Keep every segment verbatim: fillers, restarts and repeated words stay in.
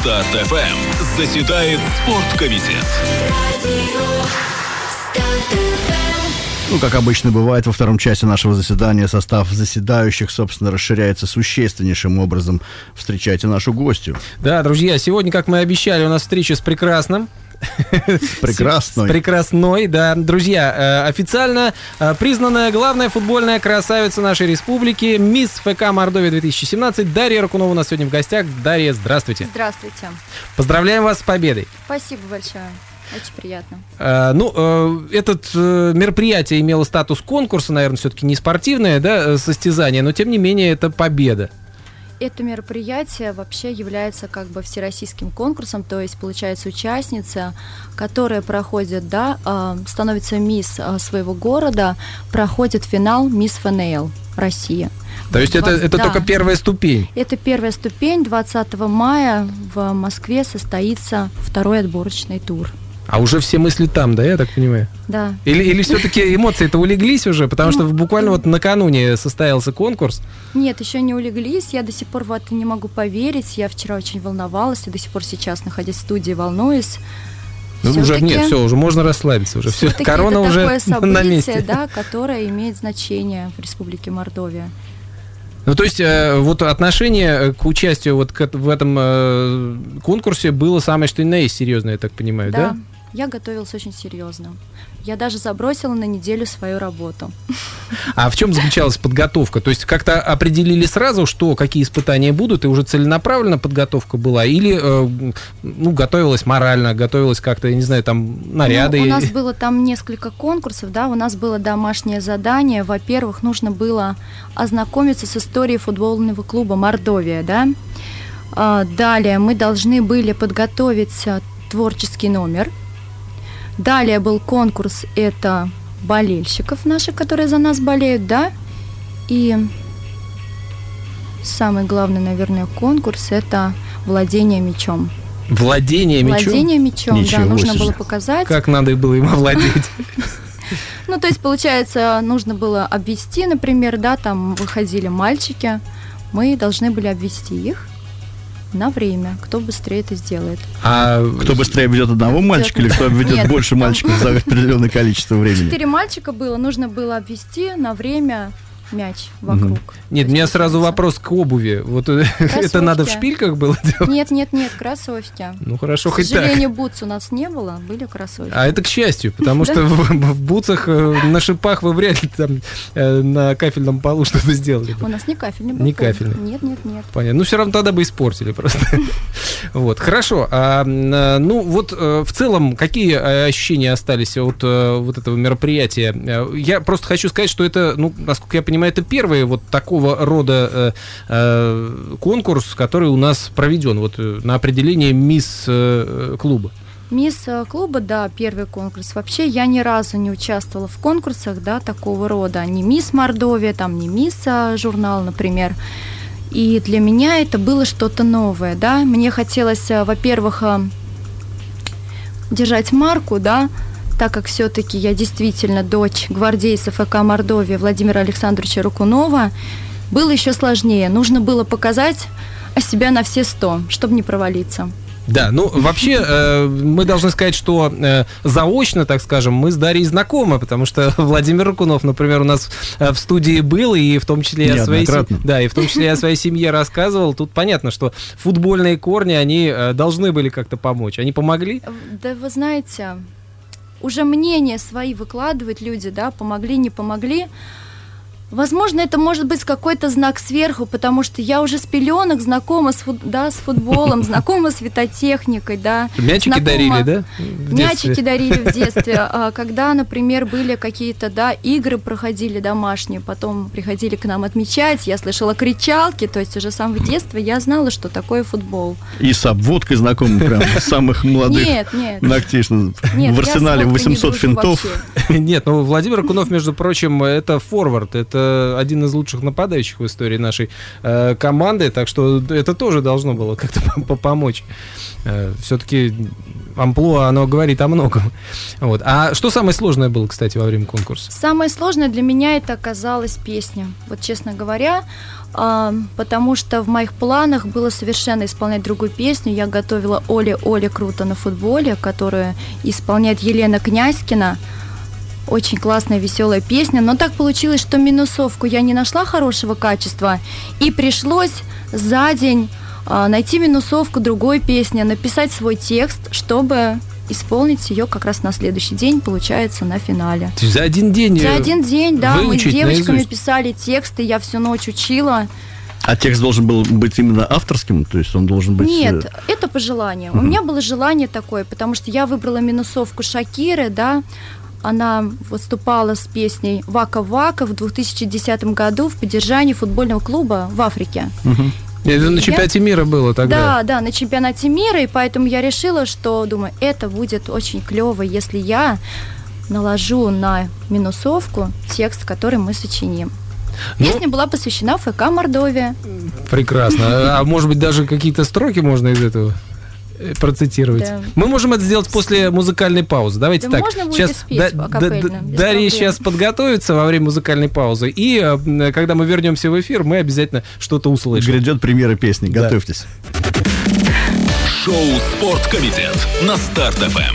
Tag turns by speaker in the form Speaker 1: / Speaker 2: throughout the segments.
Speaker 1: Старт-эф эм заседает спорткомитет.
Speaker 2: Ну, как обычно бывает, во втором часе нашего заседания состав заседающих, собственно, расширяется существеннейшим образом. Встречайте нашу гостью.
Speaker 3: Да, друзья, сегодня, как мы и обещали, у нас встреча с прекрасным.
Speaker 2: С прекрасной.
Speaker 3: С прекрасной, да. Друзья, официально признанная главная футбольная красавица нашей республики, мисс ФК Мордовия две тысячи семнадцать, Дарья Ракунова у нас сегодня в гостях. Дарья, здравствуйте.
Speaker 4: Здравствуйте.
Speaker 3: Поздравляем вас с победой.
Speaker 4: Спасибо большое. Очень приятно.
Speaker 3: А, ну, э, это э, мероприятие имело статус конкурса, наверное, все-таки не спортивное, да, состязание, но тем не менее это победа.
Speaker 4: Это мероприятие вообще является как бы всероссийским конкурсом, то есть получается участница, которая проходит, да, э, становится мисс э, своего города, проходит финал Мисс ФНЛ Россия.
Speaker 3: То есть это, это
Speaker 4: да.
Speaker 3: только первая ступень?
Speaker 4: Это первая ступень. двадцатого мая в Москве состоится второй отборочный тур.
Speaker 3: А уже все мысли там, да, я так понимаю?
Speaker 4: Да.
Speaker 3: Или, или все-таки эмоции-то улеглись уже, потому что буквально вот накануне состоялся конкурс?
Speaker 4: Нет, еще не улеглись, я до сих пор в это не могу поверить, я вчера очень волновалась, и до сих пор сейчас, находясь в студии, волнуюсь.
Speaker 3: Ну, уже нет, все, уже можно расслабиться, уже все, корона
Speaker 4: это
Speaker 3: уже
Speaker 4: такое событие,
Speaker 3: на месте.
Speaker 4: Да, которое имеет значение в Республике Мордовия.
Speaker 3: Ну, то есть, э, вот отношение к участию вот к, в этом э, конкурсе было самое что ни на есть серьезное, я так понимаю, да?
Speaker 4: Да, я готовилась очень серьезно. Я даже забросила на неделю свою работу.
Speaker 3: А в чем заключалась подготовка? То есть как-то определили сразу, что какие испытания будут, и уже целенаправленно подготовка была? Или э, ну, готовилась морально, готовилась как-то, я не знаю, там, наряды?
Speaker 4: Ну, у нас было там несколько конкурсов, да, у нас было домашнее задание. Во-первых, нужно было ознакомиться с историей футбольного клуба «Мордовия», да. А, далее мы должны были подготовить творческий номер. Далее был конкурс, это болельщиков наших, которые за нас болеют, да, и самый главный, наверное, конкурс, это владение мячом.
Speaker 3: Владение мячом?
Speaker 4: Владение мячом,
Speaker 2: Ничего
Speaker 4: да, нужно
Speaker 2: себе.
Speaker 4: было показать.
Speaker 3: Как надо было им овладеть?
Speaker 4: Ну, то есть, получается, нужно было обвести, например, да, там выходили мальчики, мы должны были обвести их на время, кто быстрее это сделает.
Speaker 2: А кто быстрее обведет одного мальчика, или кто обведет
Speaker 4: Нет,
Speaker 2: больше
Speaker 4: там-
Speaker 2: мальчиков за определенное количество времени?
Speaker 4: Четыре мальчика было, нужно было обвести на время мяч вокруг.
Speaker 3: Нет, у
Speaker 4: То
Speaker 3: меня
Speaker 4: есть,
Speaker 3: сразу
Speaker 4: получается-
Speaker 3: вопрос к обуви. Вот э, это надо в шпильках было делать?
Speaker 4: Нет, нет, нет, кроссовки.
Speaker 3: Ну хорошо,
Speaker 4: К
Speaker 3: хоть так.
Speaker 4: сожалению, бутс у нас не было, были кроссовки.
Speaker 3: А это к счастью, потому что в, в бутсах э, на шипах вы вряд ли там э, на кафельном полу что-то сделали бы.
Speaker 4: У нас не кафельный был.
Speaker 3: Не
Speaker 4: пол.
Speaker 3: кафельный.
Speaker 4: Нет, нет, нет.
Speaker 3: Понятно. Ну, все равно тогда бы испортили просто. Вот, хорошо. А, м, ну, вот э, в целом, какие э, ощущения остались от э, вот этого мероприятия? Э, Я просто хочу сказать, что это, ну, насколько я понимаю, это первый вот такого рода э, э, конкурс, который у нас проведен вот э, на определение мисс э, клуба.
Speaker 4: Мисс э, клуба, да, первый конкурс. Вообще я ни разу не участвовала в конкурсах, да, такого рода. Не мисс Мордовия, там, не мисс э, журнал, например. И для меня это было что-то новое, да. Мне хотелось, э, во-первых, э, держать марку, да, так как все-таки я действительно дочь гвардейца ФК Мордовия Владимира Александровича Ракунова, было еще сложнее. Нужно было показать себя на все сто, чтобы не провалиться.
Speaker 3: Да, ну вообще э, мы должны сказать, что э, заочно, так скажем, мы с Дарьей знакомы, потому что Владимир Ракунов, например, у нас э, в студии был, и в том числе я о своей, се- да, и в том числе я о своей семье рассказывал. Тут понятно, что футбольные корни, они э, должны были как-то помочь. Они помогли?
Speaker 4: Да вы знаете, уже мнения свои выкладывают люди, да, помогли, не помогли. Возможно, это может быть какой-то знак сверху, потому что я уже с пеленок знакома с, фут, да, с футболом, знакома с витотехникой, да.
Speaker 3: Мячики
Speaker 4: знакома...
Speaker 3: дарили, да? в
Speaker 4: Мячики
Speaker 3: детстве?
Speaker 4: дарили в детстве. Когда, например, были какие-то, да, игры проходили домашние, потом приходили к нам отмечать, я слышала кричалки, то есть уже с самого детства я знала, что такое футбол.
Speaker 2: И с обводкой знакомы прям с самых молодых
Speaker 4: Нет, нет.
Speaker 2: ногтей, что
Speaker 4: Нет,
Speaker 2: в
Speaker 4: я
Speaker 2: арсенале
Speaker 4: с водкой не
Speaker 2: восемьсот
Speaker 4: дружу
Speaker 2: финтов.
Speaker 4: вообще.
Speaker 3: Нет, ну Владимир Ракунов, между прочим, это форвард, это это один из лучших нападающих в истории нашей э, команды, так что это тоже должно было как-то помочь. Э, все-таки амплуа, оно говорит о многом. Вот. А что самое сложное было, кстати, во время конкурса?
Speaker 4: Самое сложное для меня это оказалась песня. Вот честно говоря, э, потому что в моих планах было совершенно исполнять другую песню. Я готовила «Оля, Оля, круто на футболе», которую исполняет Елена Князькина. Очень классная, веселая песня. Но так получилось, что минусовку я не нашла хорошего качества. И пришлось за день э, найти минусовку другой песни, написать свой текст, чтобы исполнить ее как раз на следующий день, получается, на финале.
Speaker 3: То есть за один день?
Speaker 4: За один день, да. Мы с девочками
Speaker 3: наизусть
Speaker 4: писали тексты, я всю ночь учила.
Speaker 2: А текст должен был быть именно авторским? То есть он должен быть...
Speaker 4: Нет, это по желанию. Uh-huh. У меня было желание такое, потому что я выбрала минусовку Шакиры, да. Она выступала с песней «Вака-Вака» в две тысячи десятом году в поддержании футбольного клуба в Африке.
Speaker 3: Uh-huh. Это на чемпионате я... мира было тогда?
Speaker 4: Да, да, на чемпионате мира, и поэтому я решила, что, думаю, это будет очень клево, если я наложу на минусовку текст, который мы сочиним. Песня ну, была посвящена ФК Мордовия.
Speaker 3: Прекрасно. А может быть, даже какие-то строки можно из этого процитировать? Да. Мы можем это сделать после музыкальной паузы. Давайте
Speaker 4: да
Speaker 3: так.
Speaker 4: Можно
Speaker 3: сейчас
Speaker 4: спеть
Speaker 3: да, да, Дарья сейчас подготовится во время музыкальной паузы, и когда мы вернемся в эфир, мы обязательно что-то услышим.
Speaker 2: Грядет премьера песни.
Speaker 3: Да.
Speaker 2: Готовьтесь.
Speaker 1: Шоу «Спорткомитет» на Старт-ФМ.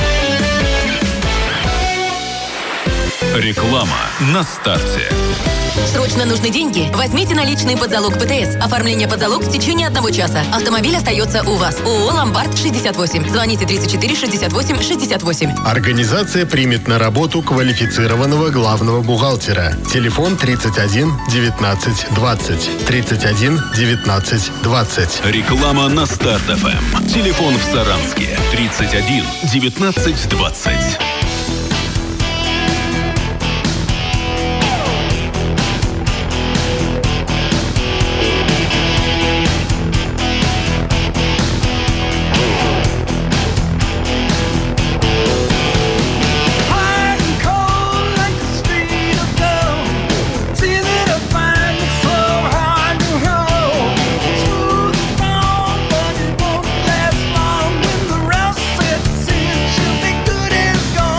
Speaker 1: Реклама на старте.
Speaker 5: Срочно нужны деньги? Возьмите наличные под залог ПТС. Оформление под залог в течение одного часа. Автомобиль остается у вас. ООО «Ломбард» шестьдесят восемь. Звоните тридцать четыре шестьдесят восемь шестьдесят восемь.
Speaker 6: Организация примет на работу квалифицированного главного бухгалтера. Телефон тридцать один девятнадцать двадцать. тридцать один девятнадцать двадцать.
Speaker 1: Реклама на Старт-ФМ. Телефон в Саранске. тридцать один девятнадцать двадцать.
Speaker 7: Good as gone.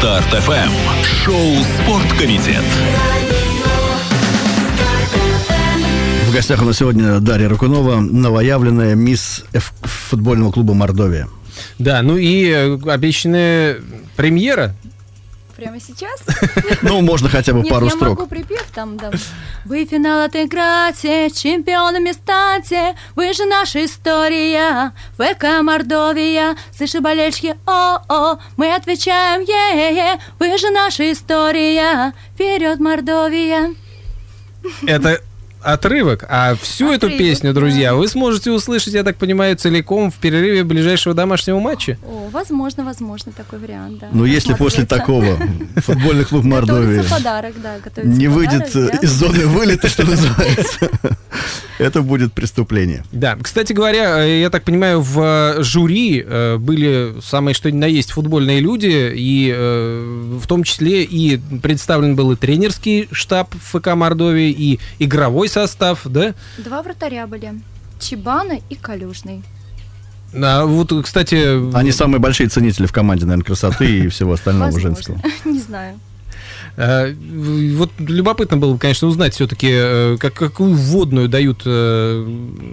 Speaker 1: Старт-эф эм. Шоу «Спорткомитет».
Speaker 2: В гостях у нас сегодня Дарья Ракунова, новоявленная мисс F- футбольного клуба «Мордовия».
Speaker 3: Да, ну и обещанная премьера.
Speaker 4: Прямо сейчас?
Speaker 2: Ну, можно хотя бы
Speaker 4: Нет,
Speaker 2: пару
Speaker 4: я
Speaker 2: строк.
Speaker 4: могу припев там, да. Вы финал отыграйте, чемпионами станьте, вы же наша история, ФК Мордовия, слыши, болельщики, о-о, мы отвечаем, е-е, вы же наша история, вперед, Мордовия.
Speaker 3: Это отрывок, а всю
Speaker 4: Отрывок,
Speaker 3: эту песню,
Speaker 4: да.
Speaker 3: друзья, вы сможете услышать, я так понимаю, целиком в перерыве ближайшего домашнего матча.
Speaker 4: О, возможно, возможно, такой вариант, да.
Speaker 2: Но если после
Speaker 4: Посмотреться.
Speaker 2: такого футбольный клуб «Мордовия»
Speaker 4: Готовится подарок, да, готовится
Speaker 2: не
Speaker 4: подарок
Speaker 2: выйдет
Speaker 4: для-
Speaker 2: из зоны вылета, что называется, это будет преступление.
Speaker 3: Да, кстати говоря, э, я так понимаю, в э, жюри э, были самые что ни на есть футбольные люди, и э, в том числе и представлен был и тренерский штаб ФК Мордовии, и игровой состав, да?
Speaker 4: Два вратаря были. Чебана и Калюжный.
Speaker 3: А вот, кстати...
Speaker 2: Они самые большие ценители в команде, наверное, красоты и всего остального
Speaker 4: Возможно.
Speaker 2: женского.
Speaker 4: Не знаю.
Speaker 3: Э, Вот любопытно было бы, конечно, узнать все-таки, э, как, какую вводную дают э,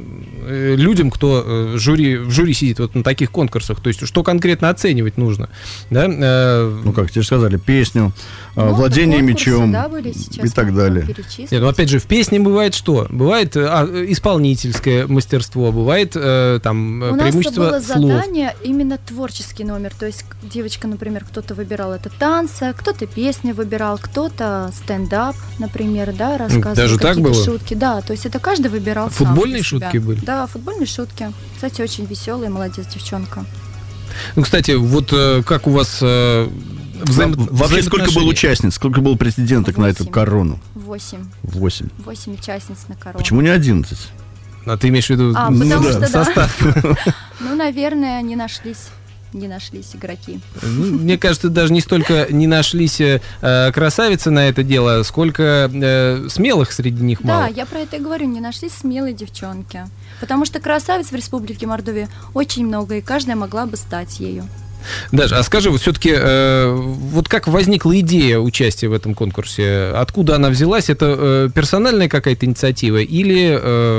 Speaker 3: э, людям, кто э, жюри, в жюри сидит вот на таких конкурсах. То есть, что конкретно оценивать нужно. Да? Э,
Speaker 2: Ну, как тебе же сказали, песню, э,
Speaker 4: Ну,
Speaker 2: владение
Speaker 4: конкурсы,
Speaker 2: мечом
Speaker 4: да, были сейчас,
Speaker 2: и так
Speaker 4: можно
Speaker 2: далее.
Speaker 4: перечислить.
Speaker 3: Нет, ну опять же, в песне бывает что? Бывает э, а, исполнительское мастерство, бывает э, там
Speaker 4: У нас
Speaker 3: преимущество
Speaker 4: было
Speaker 3: слов.
Speaker 4: задание именно творческий номер. То есть девочка, например, кто-то выбирал это танцы, кто-то песни выбирал, кто-то стендап, например, да, рассказывал
Speaker 3: даже так
Speaker 4: какие-то
Speaker 3: было?
Speaker 4: шутки. Да, то есть это каждый выбирал сам
Speaker 3: Футбольные
Speaker 4: для себя.
Speaker 3: шутки были?
Speaker 4: Да, футбольные шутки. Кстати, очень веселая, молодец девчонка.
Speaker 3: Ну, кстати, вот э, как у вас э, взаимо-
Speaker 2: Вообще, сколько было
Speaker 3: взаимоотношения?
Speaker 2: участниц, сколько было претенденток на эту
Speaker 4: Восемь.
Speaker 2: корону?
Speaker 4: Восемь.
Speaker 2: Восемь.
Speaker 4: Восемь участниц на корону.
Speaker 2: Почему не одиннадцать?
Speaker 3: А ты имеешь в виду
Speaker 4: А,
Speaker 3: ну,
Speaker 4: потому
Speaker 3: да,
Speaker 4: что, да.
Speaker 3: состав?
Speaker 4: Ну, наверное, не нашлись. Не нашлись игроки.
Speaker 3: Ну, мне кажется, даже не столько не нашлись э, красавицы на это дело, сколько э, смелых среди них мало.
Speaker 4: Да, я про это и говорю, не нашлись смелые девчонки. Потому что красавиц в Республике Мордовия очень много, и каждая могла бы стать ею.
Speaker 3: Даже, а скажи, вот все-таки, э, вот как возникла идея участия в этом конкурсе? Откуда она взялась? Это э, персональная какая-то инициатива или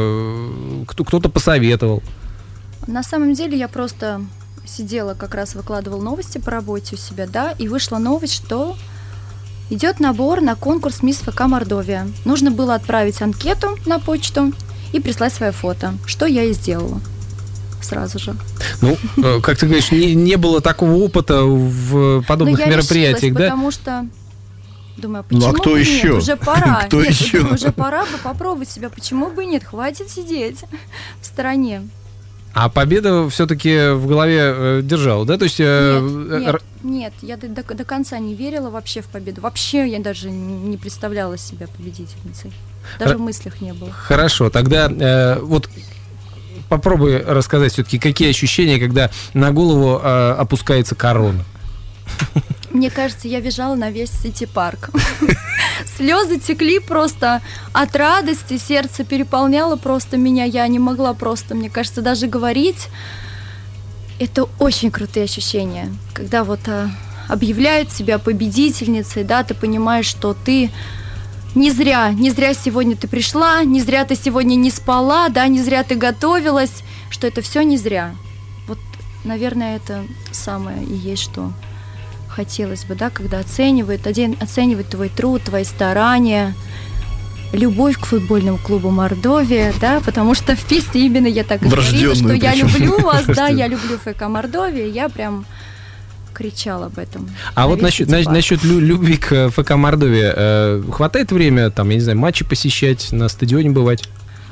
Speaker 3: э, кто- кто-то посоветовал?
Speaker 4: На самом деле я просто сидела, как раз выкладывала новости по работе у себя, да, и вышла новость, что идет набор на конкурс «Мисс ФК Мордовия». Нужно было отправить анкету на почту и прислать свое фото, что я и сделала сразу же.
Speaker 3: Ну, э, как ты говоришь, не, не было такого опыта в подобных
Speaker 4: Но я
Speaker 3: мероприятиях,
Speaker 4: решилась,
Speaker 3: да?
Speaker 4: потому что думаю,
Speaker 2: Ну, а
Speaker 4: почему
Speaker 2: кто
Speaker 4: бы
Speaker 2: еще?
Speaker 4: нет, уже пора.
Speaker 2: Кто
Speaker 4: Нет,
Speaker 2: еще?
Speaker 4: думаю, уже пора бы попробовать себя, почему бы нет, хватит сидеть в стороне.
Speaker 3: А победа все-таки в голове э, держала, да? То есть... э,
Speaker 4: Нет,
Speaker 3: э,
Speaker 4: нет,
Speaker 3: р-
Speaker 4: нет, я до, до- до конца не верила вообще в победу. Вообще я даже не представляла себя победительницей. Даже
Speaker 3: Р-
Speaker 4: в мыслях не было.
Speaker 3: Хорошо, тогда э, вот попробуй рассказать все-таки, какие ощущения, когда на голову э, опускается корона.
Speaker 4: Мне кажется, я бежала на весь Сити-парк. Слезы текли просто от радости, сердце переполняло просто меня. Я не могла просто, мне кажется, даже говорить. Это очень крутые ощущения, когда вот а, объявляют себя победительницей, да, ты понимаешь, что ты не зря, не зря сегодня ты пришла, не зря ты сегодня не спала, да, не зря ты готовилась, что это все не зря. Вот, наверное, это самое и есть, что хотелось бы, да, когда оценивают, один оценивает твой труд, твои старания, любовь к футбольному клубу Мордовия, да, потому что в песне именно я так и говорила, что
Speaker 2: Врождённую
Speaker 4: я
Speaker 2: причём.
Speaker 4: люблю вас, да,
Speaker 2: Врождённую.
Speaker 4: я люблю ФК Мордовия, я прям кричала об этом.
Speaker 3: А
Speaker 4: на
Speaker 3: вот
Speaker 4: весь
Speaker 3: насчет,
Speaker 4: Сити-парк.
Speaker 3: на- насчет лю- любви к ФК Мордовия, э, хватает время, там, я не знаю, матчи посещать, на стадионе бывать?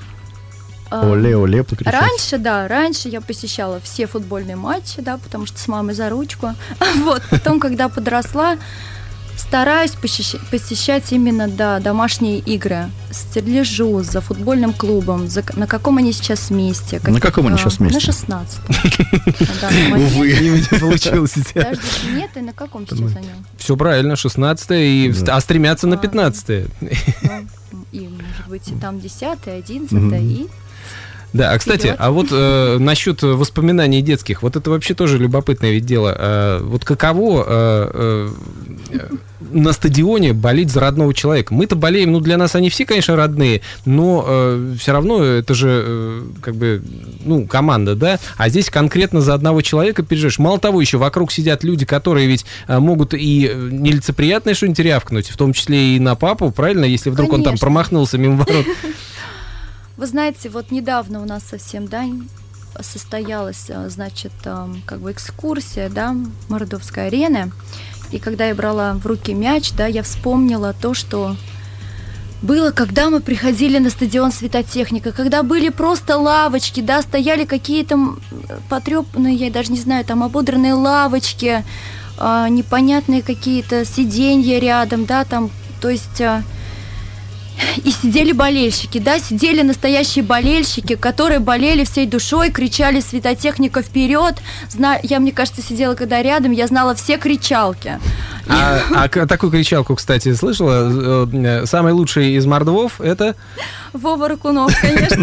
Speaker 4: А,
Speaker 2: Оле, оле, покричать.
Speaker 4: Раньше, да, раньше я посещала все футбольные матчи, да, потому что с мамой за ручку. Вот, потом, когда подросла, стараюсь посещать, посещать именно, да, домашние игры. Слежу за футбольным клубом, за, на каком они сейчас месте.
Speaker 2: На каком они
Speaker 4: а,
Speaker 2: сейчас месте?
Speaker 4: На шестнадцатом. На данный момент.
Speaker 2: Увы.
Speaker 3: Не получилось у тебя.
Speaker 4: Подождите, нет, и на каком сейчас они?
Speaker 3: Все правильно, шестнадцатое, и,
Speaker 2: Да.
Speaker 3: а стремятся на
Speaker 4: А.
Speaker 3: пятнадцатое.
Speaker 4: Ну, и, может быть, и там десятое, одиннадцатое,
Speaker 2: Мгм.
Speaker 4: и...
Speaker 3: Да, а кстати,
Speaker 4: Вперед.
Speaker 3: а вот э, насчет воспоминаний детских, вот это вообще тоже любопытное ведь дело. Э, вот каково э, э, на стадионе болеть за родного человека? Мы-то болеем, ну, для нас они все, конечно, родные, но э, все равно это же э, как бы, ну, команда, да? А здесь конкретно за одного человека переживаешь. Мало того, еще вокруг сидят люди, которые ведь э, могут и нелицеприятное что-нибудь рявкнуть, в том числе и на папу, правильно? Если вдруг
Speaker 4: Конечно.
Speaker 3: он там промахнулся мимо ворот.
Speaker 4: Вы знаете, вот недавно у нас совсем, да, состоялась, значит, как бы экскурсия, да, Мордовской арены. И когда я брала в руки мяч, да, я вспомнила то, что было, когда мы приходили на стадион Светотехника, когда были просто лавочки, да, стояли какие-то потрепанные, я даже не знаю, там ободранные лавочки, э, непонятные какие-то сиденья рядом, да, там, то есть... Э, И сидели болельщики, да, сидели настоящие болельщики, которые болели всей душой, кричали «Светотехника вперед!». Зна... Я, мне кажется, сидела когда рядом, я знала все кричалки.
Speaker 3: А, а такую кричалку, кстати, слышала? Самый лучший из мордвов — это...
Speaker 4: Вова Ракунов, конечно.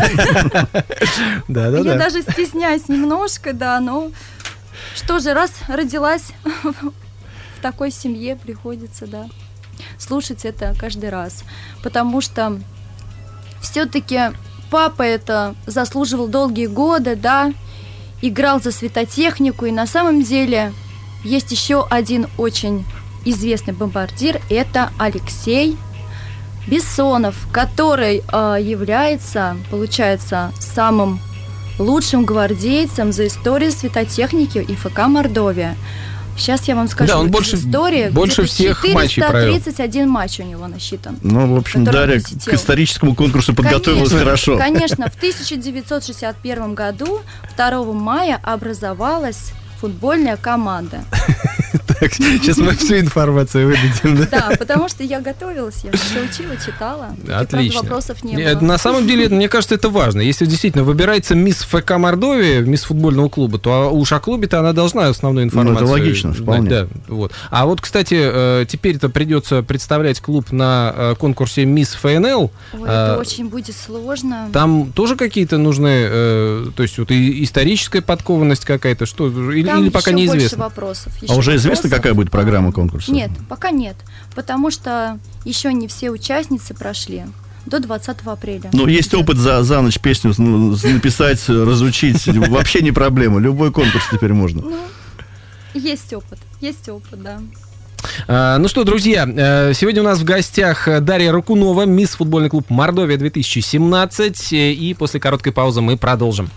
Speaker 3: Да, да, да.
Speaker 4: Я даже стесняюсь немножко, да, но что же, раз родилась в такой семье, приходится, да, слушать это каждый раз, потому что все-таки папа это заслуживал долгие годы, да, играл за Светотехнику, и на самом деле есть еще один очень известный бомбардир, это Алексей Бессонов, который э, является, получается, самым лучшим гвардейцем за историю Светотехники и ФК Мордовия. Сейчас я вам скажу,
Speaker 3: да, он больше,
Speaker 4: история,
Speaker 3: больше всех матчей провел.
Speaker 4: четыреста тридцать один матч у него насчитан.
Speaker 2: Ну, в общем, Дарья к историческому конкурсу подготовилась
Speaker 4: конечно,
Speaker 2: хорошо.
Speaker 4: Конечно, в тысяча девятьсот шестьдесят первом году, второго мая, образовалась футбольная команда.
Speaker 3: Так, сейчас мы всю информацию выдадим, да?
Speaker 4: Да, потому что я готовилась, я все учила, читала.
Speaker 3: Отлично.
Speaker 4: И, правда, вопросов не
Speaker 3: Нет,
Speaker 4: было.
Speaker 3: на самом деле, мне кажется, это важно. Если действительно выбирается мисс ФК Мордовия, мисс футбольного клуба, то уж о клубе-то она должна основную информацию...
Speaker 2: Ну, это логично, вполне.
Speaker 3: Да, вот. А вот, кстати, теперь-то придется представлять клуб на конкурсе мисс ФНЛ.
Speaker 4: Ой, это очень будет сложно.
Speaker 3: Там тоже какие-то нужны, то есть вот историческая подкованность какая-то, что или,
Speaker 4: Там
Speaker 3: или пока
Speaker 4: еще
Speaker 3: неизвестно?
Speaker 4: больше вопросов.
Speaker 2: А уже известно, какая будет программа конкурса?
Speaker 4: Нет, пока нет, потому что еще не все участницы прошли. До двадцатого апреля.
Speaker 2: Ну, есть опыт за, за ночь песню написать, разучить. Вообще не проблема. Любой конкурс теперь можно.
Speaker 4: Ну, есть опыт. Есть опыт, да.
Speaker 3: А, ну что, друзья, сегодня у нас в гостях Дарья Ракунова, мисс футбольный клуб Мордовия две тысячи семнадцать. И после короткой паузы мы продолжим.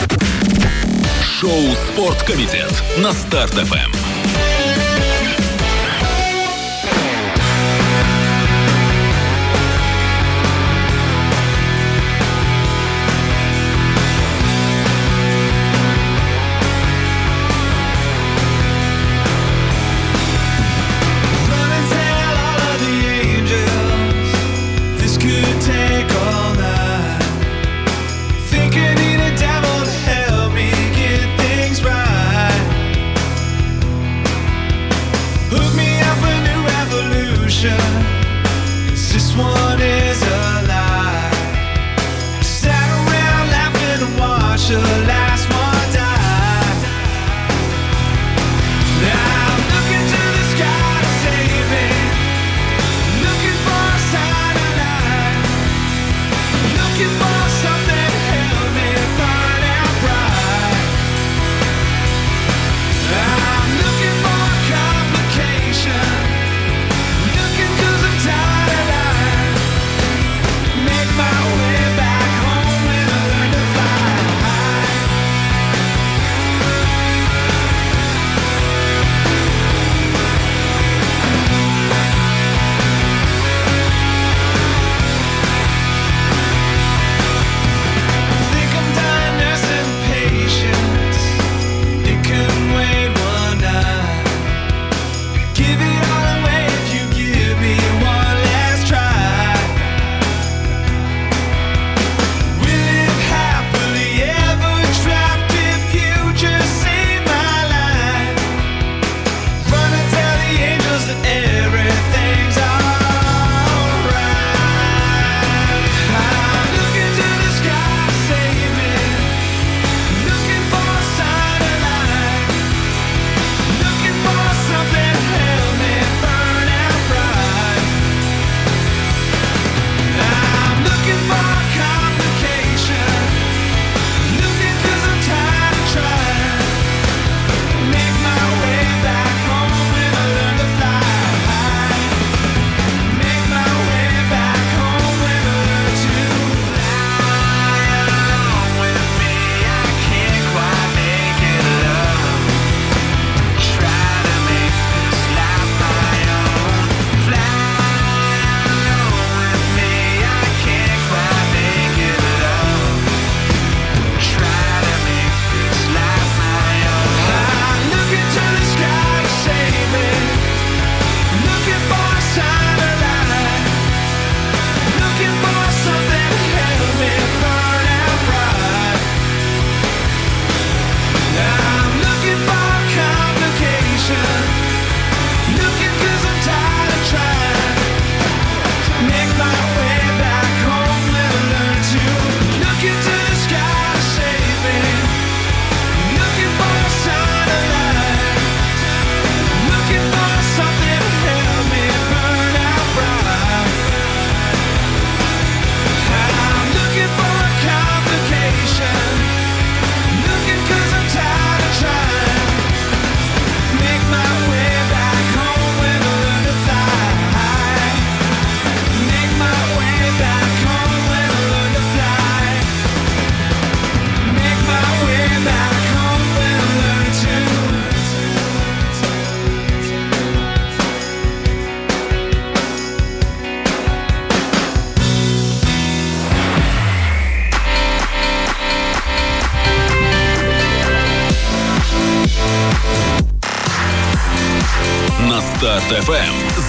Speaker 1: Шоу «Спорткомитет» на Старт-ФМ.
Speaker 7: Thinking need a devil to help me get things right.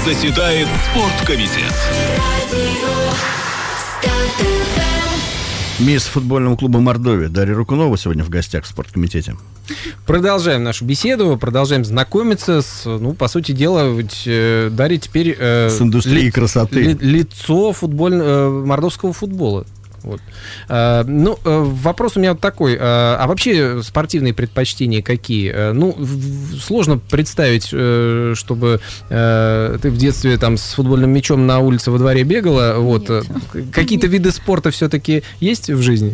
Speaker 1: Заседает спорткомитет.
Speaker 2: Мисс футбольного клуба «Мордовия» Дарья Рукунова сегодня в гостях в спорткомитете.
Speaker 3: Продолжаем нашу беседу, продолжаем знакомиться с, ну, по сути дела, ведь э, Дарья теперь... Э,
Speaker 2: с индустрией ли, красоты.
Speaker 3: Ли, лицо футболь, э, мордовского футбола. Вот. А, ну, вопрос у меня вот такой. А, а вообще спортивные предпочтения какие? А, ну, в, сложно представить, чтобы а, ты в детстве там с футбольным мячом на улице во дворе бегала. Вот. Какие-то виды спорта все-таки есть в жизни?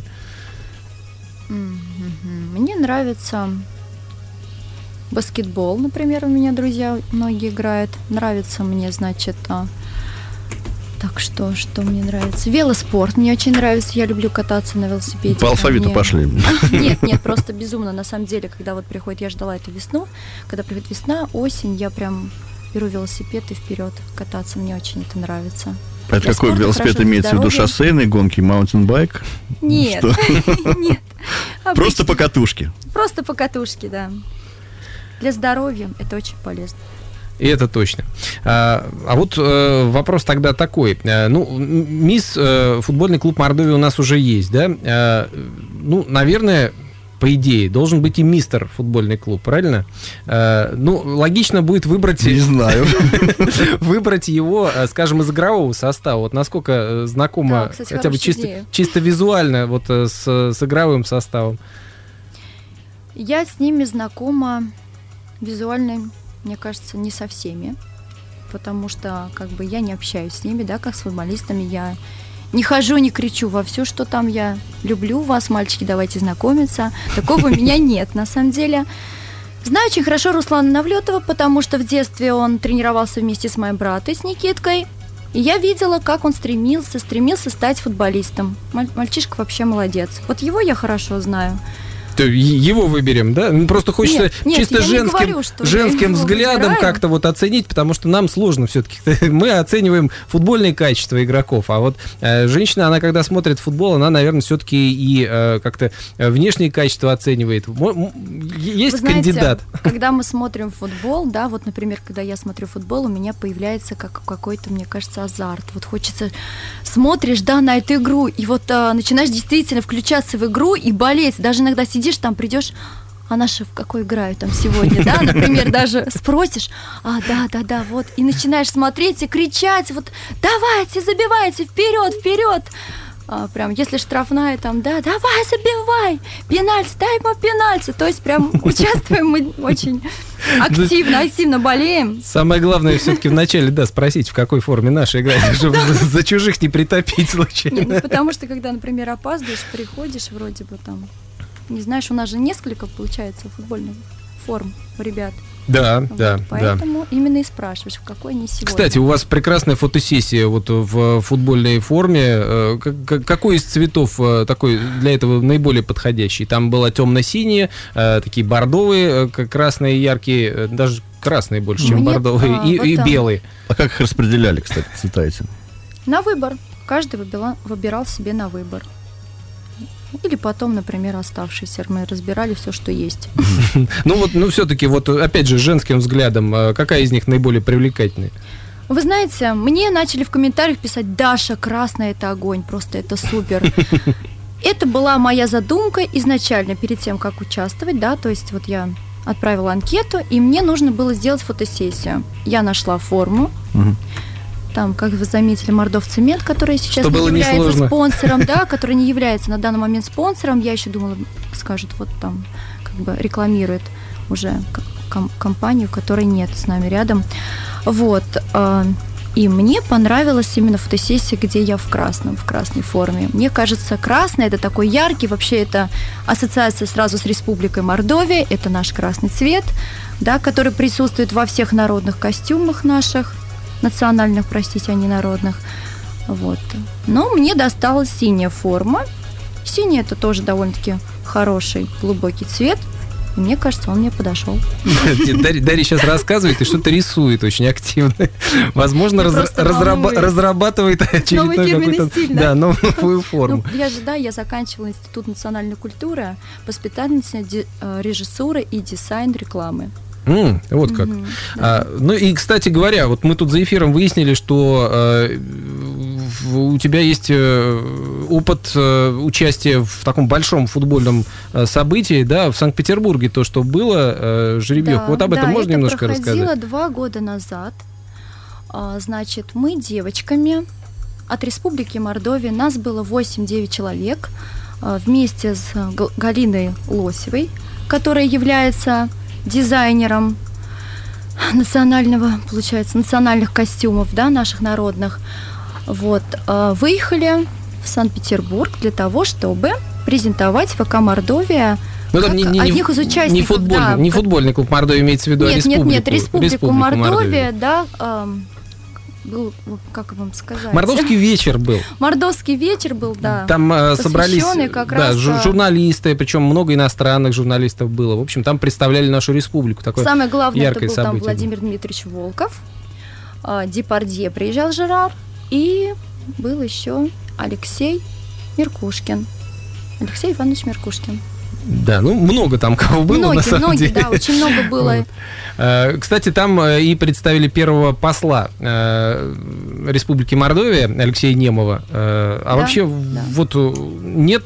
Speaker 4: Мне нравится баскетбол, например, у меня друзья многие играют. Нравится мне, значит... Так что, что мне нравится? Велоспорт мне очень нравится. Я люблю кататься на велосипеде.
Speaker 2: По алфавиту
Speaker 4: мне...
Speaker 2: пошли.
Speaker 4: Нет, нет, просто безумно. На самом деле, когда вот приходит, я ждала эту весну, когда приходит весна, осень, я прям беру велосипед и вперед кататься. Мне очень это нравится.
Speaker 2: Это для какой велосипед имеется в виду? Шоссейные гонки, маунтинбайк?
Speaker 4: Нет, нет.
Speaker 2: Просто по катушке?
Speaker 4: Просто по катушке, да. Для здоровья это очень полезно.
Speaker 3: И это точно. А, а вот э, вопрос тогда такой. А, ну, мисс э, футбольный клуб «Мордовия» у нас уже есть, да? А, ну, наверное, по идее, должен быть и мистер футбольный клуб, правильно? А, ну, логично будет выбрать...
Speaker 2: Не знаю.
Speaker 3: Выбрать его, скажем, из игрового состава. Вот насколько знакомо,
Speaker 4: да, кстати,
Speaker 3: хотя бы чисто, чисто визуально, вот с, с игровым составом.
Speaker 4: Я с ними знакома визуально, мне кажется, не со всеми, потому что как бы я не общаюсь с ними, да, как с футболистами, я не хожу, не кричу вовсю, что там я люблю вас, мальчики, давайте знакомиться. Такого у меня нет, на самом деле. Знаю очень хорошо Руслана Навлетова, потому что в детстве он тренировался вместе с моим братом, с Никиткой, и я видела, как он стремился, стремился стать футболистом. Мальчишка вообще молодец. Вот его я хорошо знаю.
Speaker 3: Его выберем, да? Просто хочется
Speaker 4: нет, нет,
Speaker 3: чисто женским,
Speaker 4: говорю,
Speaker 3: женским взглядом как-то вот оценить, потому что нам сложно все-таки. Мы оцениваем футбольные качества игроков, а вот э, женщина, она когда смотрит футбол, она, наверное, все-таки и э, как-то внешние качества оценивает. Есть
Speaker 4: Вы знаете,
Speaker 3: кандидат?
Speaker 4: Когда мы смотрим футбол, да, вот, например, когда я смотрю футбол, у меня появляется как какой-то, мне кажется, азарт. Вот хочется, смотришь, да, на эту игру, и вот э, начинаешь действительно включаться в игру и болеть. Даже иногда сидишь там, придешь, а наши в какой играют там сегодня, да, например, даже спросишь, а, да, да, да, вот, и начинаешь смотреть и кричать, вот, давайте, забивайте, вперед, вперед, а, прям, если штрафная, там, да, давай, забивай, пенальти, дай ему пенальти, то есть прям участвуем мы очень активно, активно болеем.
Speaker 3: Самое главное все-таки вначале, да, спросить, в какой форме наши играют, чтобы за чужих не притопить случайно.
Speaker 4: Нет, ну, потому что, когда, например, опаздываешь, приходишь, вроде бы там, не знаешь, у нас же несколько, получается, футбольных форм у ребят.
Speaker 3: Да,
Speaker 4: вот,
Speaker 3: да,
Speaker 4: поэтому
Speaker 3: да.
Speaker 4: именно и спрашиваешь, в какой они сегодня.
Speaker 3: Кстати, у вас прекрасная фотосессия вот в футбольной форме. Какой из цветов такой для этого наиболее подходящий? Там было темно-синие, такие бордовые, красные, яркие, даже красные больше, чем
Speaker 4: Мне,
Speaker 3: бордовые,
Speaker 4: а,
Speaker 3: и,
Speaker 4: вот
Speaker 3: и
Speaker 4: там.
Speaker 3: белые.
Speaker 2: А как их распределяли, кстати, цвета эти?
Speaker 4: На выбор. Каждый выбирал, выбирал себе на выбор. Или потом, например, оставшиеся. Мы разбирали все, что есть.
Speaker 3: Ну вот, ну все-таки, вот опять же, женским взглядом, какая из них наиболее привлекательная?
Speaker 4: Вы знаете, мне начали в комментариях писать: Даша, красная — это огонь, просто это супер. Это была моя задумка изначально, перед тем, как участвовать, да, то есть вот я отправила анкету, и мне нужно было сделать фотосессию. Я нашла форму. Там, как вы заметили, Мордовцемент, который сейчас не является несложно. спонсором, да, который не является на данный момент спонсором. Я еще думала, скажут, вот там, как бы рекламирует уже ком- компанию, которой нет с нами рядом. Вот. И мне понравилась именно фотосессия, где я в красном, в красной форме. Мне кажется, красный — это такой яркий, вообще это ассоциация сразу с Республикой Мордовия, это наш красный цвет, да, который присутствует во всех народных костюмах наших, национальных, простите, а не народных. Вот. Но мне досталась синяя форма. Синий — это тоже довольно-таки хороший, глубокий цвет. И мне кажется, он мне подошел.
Speaker 3: Дарья, Дарья сейчас рассказывает и что-то рисует очень активно. Возможно, раз, разраба- разрабатывает очередной какой-то да, новую форму.
Speaker 4: Ну, я же, да, я заканчивала Институт национальной культуры по специальности ди- режиссура и дизайн рекламы.
Speaker 3: Mm, вот как. Mm-hmm, да. а, ну и, кстати говоря, вот мы тут за эфиром выяснили, что э, у тебя есть э, опыт э, участия в таком большом футбольном э, событии, да, в Санкт-Петербурге, то, что было, э, жеребьевка. Да, вот об этом
Speaker 4: да,
Speaker 3: можно
Speaker 4: это
Speaker 3: немножко рассказать?
Speaker 4: Это проходило два года назад. А, значит, мы девочками от Республики Мордовия, нас было восемь-девять человек, а, вместе с Галиной Лосевой, которая является дизайнером национального, получается, национальных костюмов, да, наших народных, вот, выехали в Санкт-Петербург для того, чтобы презентовать ФК «Мордовия»,
Speaker 3: ну, там не, не,
Speaker 4: одних из участников.
Speaker 3: Не футбольный, да, не футбольный клуб «Мордовия» имеется в виду,
Speaker 4: нет,
Speaker 3: а республику.
Speaker 4: Нет, нет, республику, республику Мордовия,
Speaker 3: Мордовия,
Speaker 4: да, э, был, как вам сказать?
Speaker 3: Мордовский вечер был.
Speaker 4: Мордовский вечер был, да.
Speaker 3: Там э, собрались
Speaker 4: как
Speaker 3: да,
Speaker 4: раз,
Speaker 3: жур- журналисты, причем много иностранных журналистов было. В общем, там представляли нашу республику. Такое
Speaker 4: Самое главное, это был
Speaker 3: событие.
Speaker 4: Там Владимир Дмитриевич Волков, э, Депардье приезжал, Жерар, и был еще Алексей Меркушкин. Алексей Иванович Меркушкин.
Speaker 3: Да, ну много там кого было,
Speaker 4: многие,
Speaker 3: на самом
Speaker 4: многие,
Speaker 3: деле.
Speaker 4: Да, очень много было.
Speaker 3: Вот. Кстати, там и представили первого посла Республики Мордовия Алексея Немова. А да, вообще, да. вот нет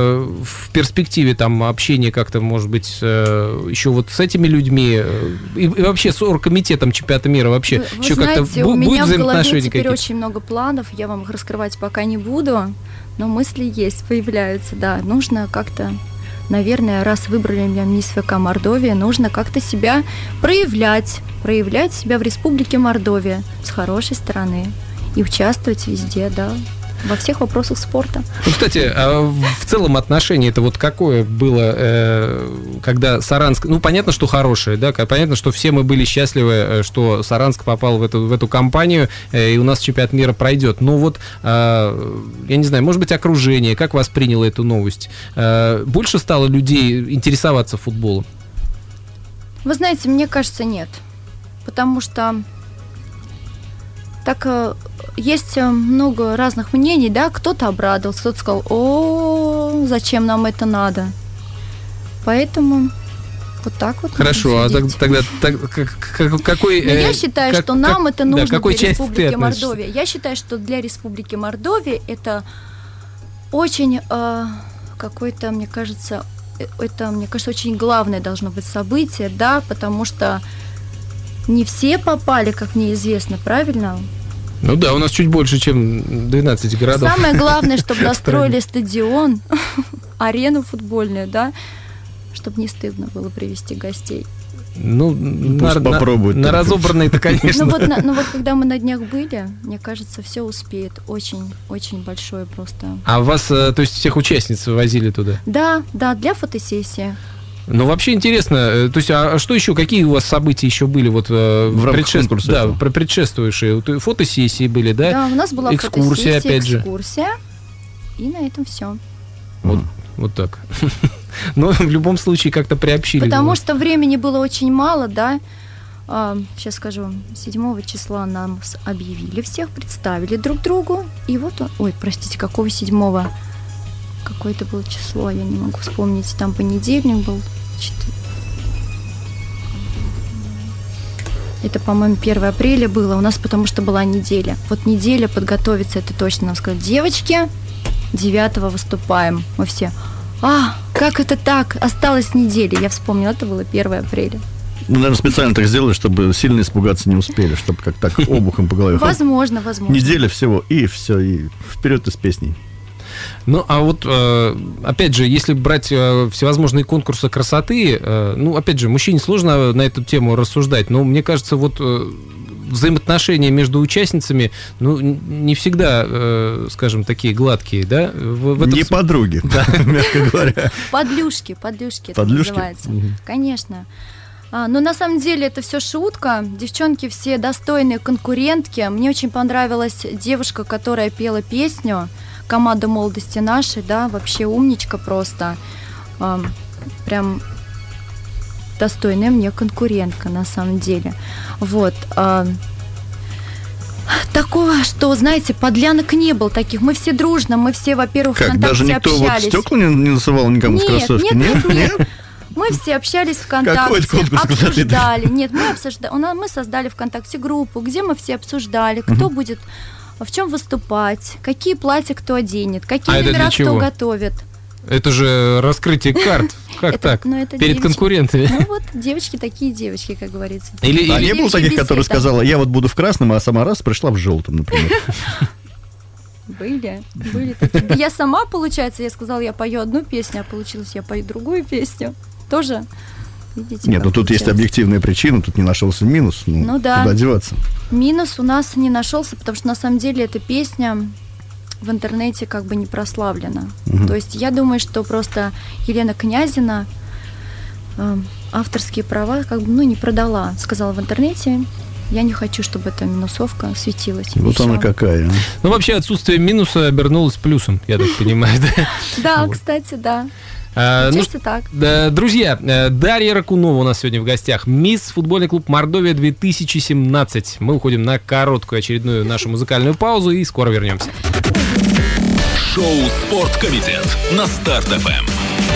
Speaker 3: в перспективе там общения как-то, может быть, еще вот с этими людьми и, и вообще с оргкомитетом чемпионата мира вообще
Speaker 4: вы,
Speaker 3: еще
Speaker 4: вы
Speaker 3: как-то
Speaker 4: знаете,
Speaker 3: бу-
Speaker 4: у
Speaker 3: будет
Speaker 4: меня в
Speaker 3: взаимоотношения
Speaker 4: голове теперь
Speaker 3: какие-то?
Speaker 4: Очень много планов, я вам их раскрывать пока не буду, но мысли есть, появляются, да, нужно как-то, наверное, раз выбрали меня мисс ФК Мордовия, нужно как-то себя проявлять, проявлять себя в Республике Мордовия с хорошей стороны и участвовать везде, да, во всех вопросах спорта.
Speaker 3: Ну, кстати, а в целом отношение это вот какое было, э, когда Саранск, ну, понятно, что хорошее, да, понятно, что все мы были счастливы, что Саранск попал в эту, в эту компанию, э, и у нас чемпионат мира пройдет, но вот, э, я не знаю, может быть, окружение, как восприняло эту новость? Э, больше стало людей интересоваться футболом?
Speaker 4: Вы знаете, мне кажется, нет, потому что так есть много разных мнений, да, кто-то обрадовался, кто-то сказал: о, зачем нам это надо? Поэтому вот так вот.
Speaker 3: Хорошо, а тогда так, какой...
Speaker 4: Но я считаю, как, что нам как, это нужно да, для Республики Мордовия. Я считаю, что для Республики Мордовия это очень э, какой-то, мне кажется, это, мне кажется, очень главное должно быть событие, да, потому что не все попали, как мне известно, правильно?
Speaker 3: Ну да, у нас чуть больше, чем двенадцать городов.
Speaker 4: Самое главное, чтобы достроили стадион, арену футбольную, да, чтобы не стыдно было привести гостей.
Speaker 3: Ну, на,
Speaker 2: попробуют.
Speaker 3: На, на разобранные-то, конечно.
Speaker 4: Ну вот, на, ну вот, когда мы на днях были, мне кажется, все успеет. Очень, очень большое просто.
Speaker 3: А вас, то есть, всех участниц возили туда?
Speaker 4: Да, да, для фотосессии.
Speaker 3: Ну, вообще интересно, то есть, а что еще, какие у вас события еще были вот в предшеств... да, предшествующие? Фотосессии были, да?
Speaker 4: Да, у нас была
Speaker 3: экскурсия,
Speaker 4: фотосессия,
Speaker 3: опять же.
Speaker 4: экскурсия, и на этом все.
Speaker 3: Вот, вот так. Но в любом случае как-то приобщили.
Speaker 4: Потому что времени было очень мало, да. Сейчас скажу, седьмого числа нам объявили всех, представили друг другу, и вот он... Ой, простите, какого седьмого? Какое-то было число, я не могу вспомнить. Там понедельник был. Это, по-моему, первое апреля было у нас, потому что была неделя. Вот неделя подготовиться, это точно. Нам сказали: девочки, девятого выступаем. Мы все: а, как это так? Осталась неделя. Я вспомнила, это было первое апреля.
Speaker 2: Ну, наверное, специально так сделали, чтобы сильно испугаться не успели, чтобы как так обухом по голове.
Speaker 4: Возможно, возможно.
Speaker 2: Неделя всего, и все, и вперед из песней.
Speaker 3: Ну, а вот, опять же, если брать всевозможные конкурсы красоты, ну, опять же, мужчине сложно на эту тему рассуждать, но мне кажется, вот взаимоотношения между участницами, ну, не всегда, скажем, такие гладкие, да? В, в этом...
Speaker 2: Не подруги, да, мягко говоря.
Speaker 4: Подлюшки, подлюшки это называется. Конечно. А, но на самом деле это все шутка. Девчонки все достойные конкурентки. Мне очень понравилась девушка, которая пела песню «Команда молодости нашей», да, вообще умничка просто. А, прям достойная мне конкурентка на самом деле. Вот. А, такого, что, знаете, подлянок не было таких. Мы все дружно, мы все, во-первых,
Speaker 2: как,
Speaker 4: ВКонтакте
Speaker 2: даже никто
Speaker 4: общались.
Speaker 2: Вот стекла не, не засывал никому
Speaker 4: нет,
Speaker 2: в кроссовки?
Speaker 4: Нет, нет, нет. Мы все общались ВКонтакте, обсуждали. Нет, мы обсуждали. У нас мы создали ВКонтакте группу, где мы все обсуждали, кто будет в чем выступать, какие платья кто оденет, какие номера кто готовит.
Speaker 3: Это же раскрытие карт. Как
Speaker 4: это,
Speaker 3: так?
Speaker 4: Ну, это
Speaker 3: перед
Speaker 4: девочки.
Speaker 3: конкурентами.
Speaker 4: Ну вот, девочки такие девочки, как говорится.
Speaker 2: Или, а или... не было таких, которые сказала, я вот буду в красном, а сама раз пришла в желтом, например.
Speaker 4: Были, были такие. Да я сама, получается, я сказала, я пою одну песню, а получилось, я пою другую песню. Тоже, видите,
Speaker 2: нет, ну тут
Speaker 4: получается.
Speaker 2: Есть объективная причина, тут не нашелся минус. Ну,
Speaker 4: ну да.
Speaker 2: Куда деваться?
Speaker 4: Минус у нас не нашелся, потому что на самом деле эта песня в интернете как бы не прославлена. Угу. То есть я думаю, что просто Елена Князина э, авторские права как бы, ну, не продала. Сказала в интернете, я не хочу, чтобы эта минусовка светилась.
Speaker 2: Вот она какая.
Speaker 3: Ну, вообще, отсутствие минуса обернулось плюсом, я так понимаю.
Speaker 4: Да, кстати, да.
Speaker 3: А, ну,
Speaker 4: так.
Speaker 3: Да, друзья, Дарья Ракунова у нас сегодня в гостях. Мисс футбольный клуб Мордовия две тысячи семнадцать. Мы уходим на короткую очередную нашу музыкальную паузу и скоро вернемся.
Speaker 1: Шоу «Спорткомитет» на Старт эф эм.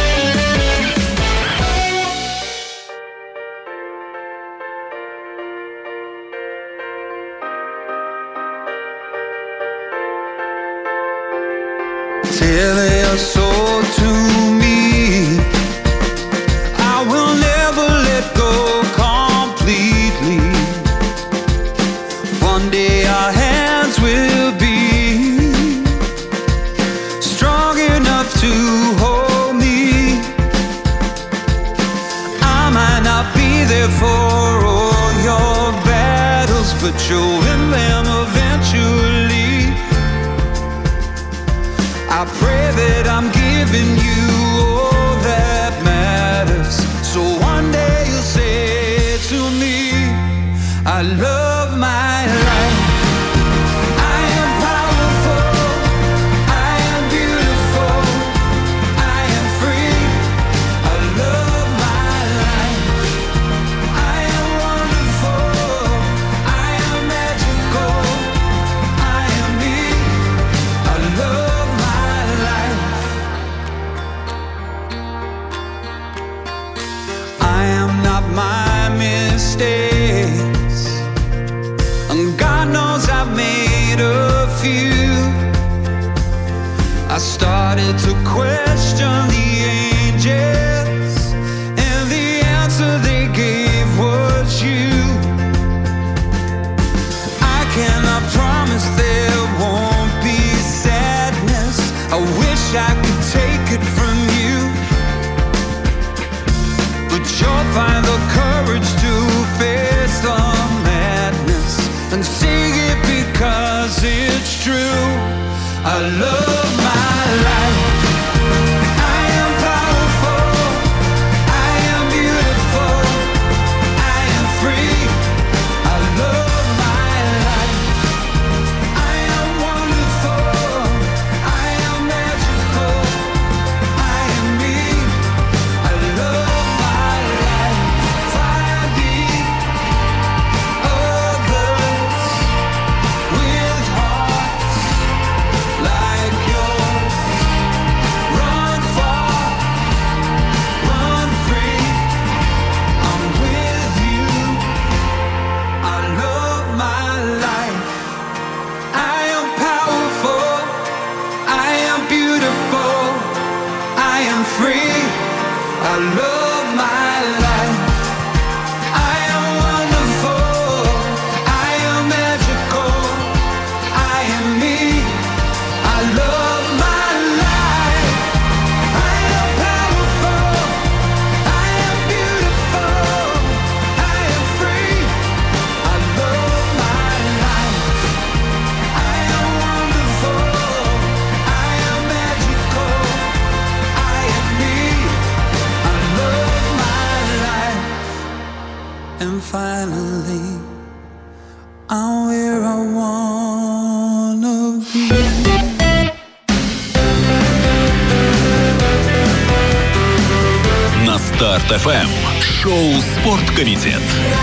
Speaker 1: Старт эф эм. Шоу «Спорткомитет».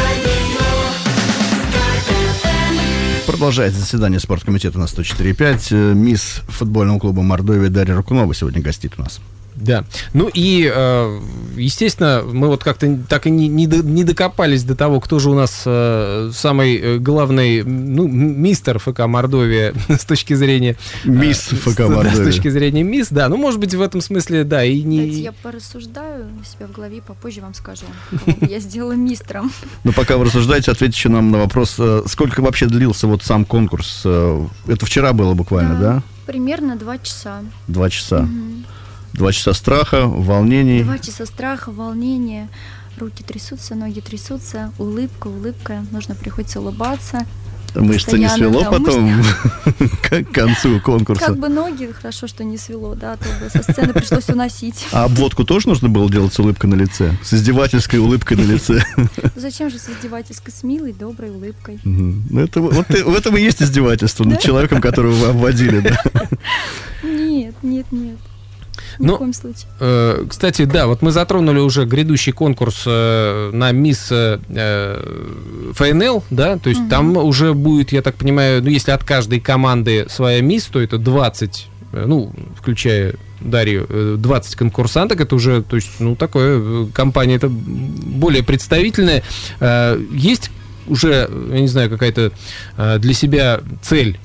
Speaker 2: Продолжается заседание спорткомитета на сто четыре и пять. Мисс футбольного клуба Мордовия Дарья Ракунова сегодня гостит у нас.
Speaker 3: Да. Ну и, э, естественно, мы вот как-то так и не, не, до, не докопались до того, кто же у нас э, самый главный, ну, мистер ФК Мордовия с точки зрения...
Speaker 2: Мисс ФК Мордовия.
Speaker 3: Да, с точки зрения мисс, да. Ну, может быть, в этом смысле, да, и не...
Speaker 4: Давайте я порассуждаю у себя в голове, попозже вам скажу, кого бы я сделала мистером.
Speaker 2: Ну, пока вы рассуждаете, ответьте еще нам на вопрос, сколько вообще длился вот сам конкурс? Это вчера было буквально, да?
Speaker 4: Примерно два часа.
Speaker 2: Два часа. Два часа страха, волнений.
Speaker 4: Два часа страха, волнения. Руки трясутся, ноги трясутся, улыбка, улыбка. Нужно приходится улыбаться.
Speaker 2: Мышцы не свело да, потом к концу конкурса?
Speaker 4: Как бы ноги, хорошо, что не свело, да, то бы со сцены пришлось уносить.
Speaker 2: А обводку тоже нужно было делать с улыбкой на лице? С издевательской улыбкой на лице?
Speaker 4: Зачем же с издевательской, с милой, доброй улыбкой?
Speaker 2: Ну, это, вот в этом и есть издевательство над человеком, которого вы обводили, да?
Speaker 4: Нет, нет, нет. Ни
Speaker 3: ну,
Speaker 4: в коем случае.
Speaker 3: Э, кстати, да, вот мы затронули уже грядущий конкурс э, на мисс э, эф эн эл, да, то есть угу. там уже будет, я так понимаю, ну, если от каждой команды своя мисс, то это двадцать, э, ну, включая Дарью, двадцать конкурсанток, это уже, то есть, ну, такое, компания это более представительная. Э, есть уже, я не знаю, какая-то э, для себя цель?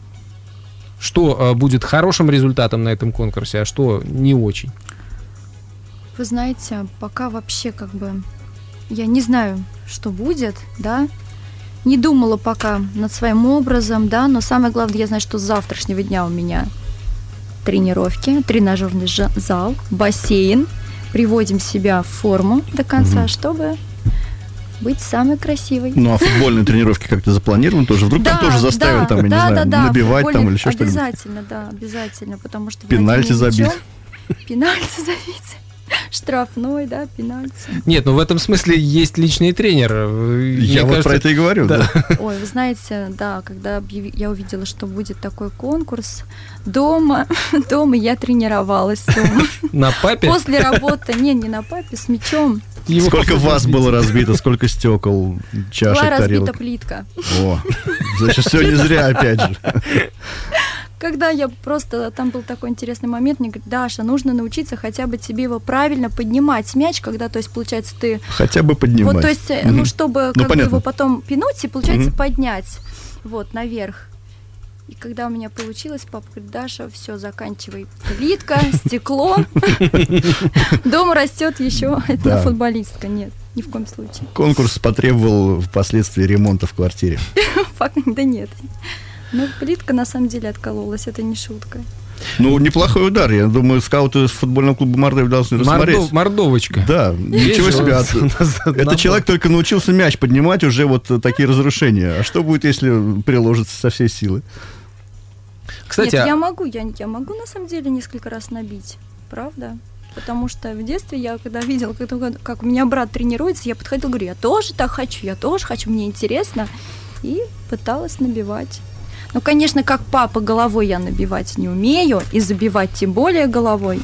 Speaker 3: Что а, будет хорошим результатом на этом конкурсе, а что не очень?
Speaker 4: Вы знаете, пока вообще как бы я не знаю, что будет, да. Не думала пока над своим образом, да, но самое главное, я знаю, что с завтрашнего дня у меня тренировки, тренажерный зал, бассейн. Приводим себя в форму до конца, угу. чтобы быть самой красивой.
Speaker 2: Ну, а футбольные тренировки как-то запланированы тоже? Вдруг
Speaker 4: да,
Speaker 2: там тоже заставят,
Speaker 4: да,
Speaker 2: там, я
Speaker 4: да,
Speaker 2: не знаю,
Speaker 4: да,
Speaker 2: набивать там или еще что-нибудь?
Speaker 4: Обязательно, да, обязательно, потому что...
Speaker 2: Пенальти забить.
Speaker 4: Пенальти забить. Штрафной, да, пенальти.
Speaker 3: Нет, ну в этом смысле есть личный тренер.
Speaker 2: Я вот про это и говорю, да.
Speaker 4: Ой, вы знаете, да, когда я увидела, что будет такой конкурс, дома, дома я тренировалась.
Speaker 3: На папе?
Speaker 4: После работы, не, не на папе, с мячом.
Speaker 2: Его сколько вас разбить. Было разбито, сколько стекол, чашек,
Speaker 4: Была
Speaker 2: тарелок?
Speaker 4: разбита плитка.
Speaker 2: О, значит, все не зря, опять же.
Speaker 4: Когда я просто, там был такой интересный момент, мне говорят, Даша, нужно научиться хотя бы тебе его правильно поднимать мяч, когда, то есть, получается, ты...
Speaker 2: Хотя бы поднимать.
Speaker 4: Вот, то есть, mm-hmm. ну, чтобы
Speaker 2: ну,
Speaker 4: как бы его потом пинуть и, получается, mm-hmm. поднять, вот, наверх. И когда у меня получилось, папа говорит, Даша, все, заканчивай. Плитка, стекло. Дома растет еще одна футболистка. Нет, ни в коем случае.
Speaker 2: Конкурс потребовал впоследствии ремонта в квартире.
Speaker 4: Да нет. Ну, плитка на самом деле откололась, это не шутка.
Speaker 2: Ну, неплохой удар. Я думаю, скауты футбольного клуба Мордовия должны рассмотреть.
Speaker 3: Мордов, мордовочка.
Speaker 2: Да, ничего себе. Это человек только научился мяч поднимать, уже вот такие разрушения. А что будет, если приложится со всей силы?
Speaker 3: Кстати,
Speaker 4: Нет,
Speaker 3: а...
Speaker 4: я могу, я, я могу на самом деле несколько раз набить, правда? Потому что в детстве я, когда видела, как, как у меня брат тренируется, я подходила, говорю, я тоже так хочу, я тоже хочу, мне интересно. И пыталась набивать. Ну, конечно, как папа, головой я набивать не умею, и забивать тем более головой.